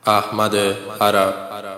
احمد عرب.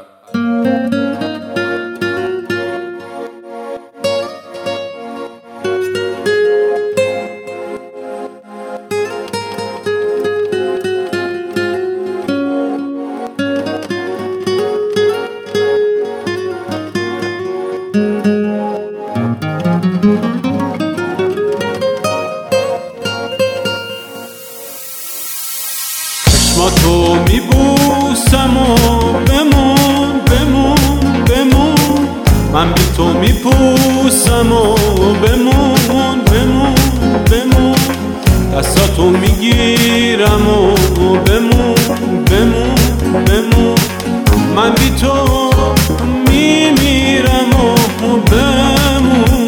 چشماتو میبوسم و بمون بمون بمون، من بی تو میپوسم و بمون بمون بمون، دستاتو میگیرم و بمون بمون بمون، من بی تو میمیرم و بمون.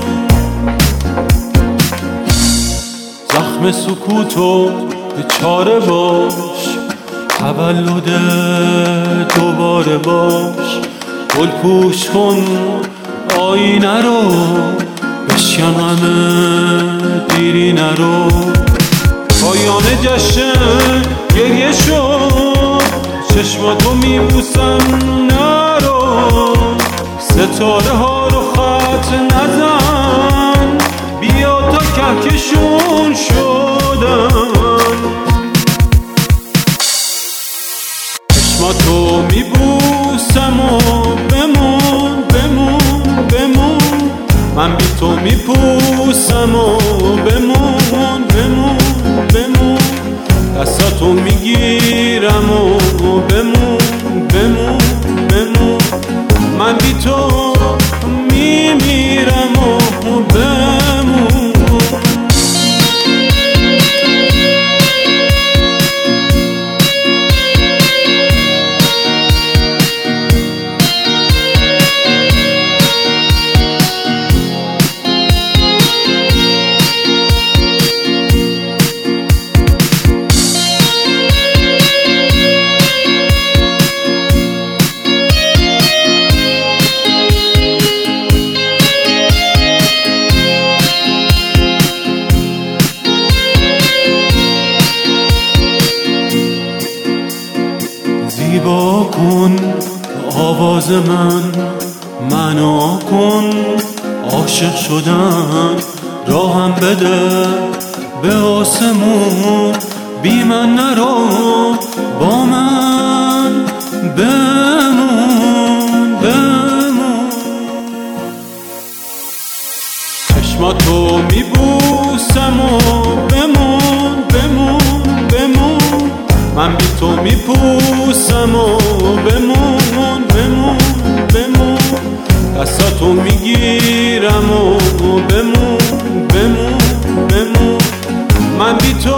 زخم سکوتو چاره باش، تولد دوباره باش، گل پوش کن آینه رو، بشکن غم دیرینه رو. پایان جشن گریه شد، چشماتو میبوسم نرو، ستاره ها رو خط نزن، بیا تا کهکشون شدن. چشماتو میبوسم و بمون بمون بمون، من بی تو میپوسم و بمون بمون بمون، دستاتو میگیرم و بمون بمون بمون، من بی تو میمیرم و بمون. زیبا کن آواز منو کن، عاشق شدن راهم بده به آسمون، بی من نرو با من بمون بمون. چشماتو میبوسم و بمون بمون بمون، من بی تو میپوسم و بمون بمون بمون، دستاتو میگیرم و بمون بمون بمون، من بی تو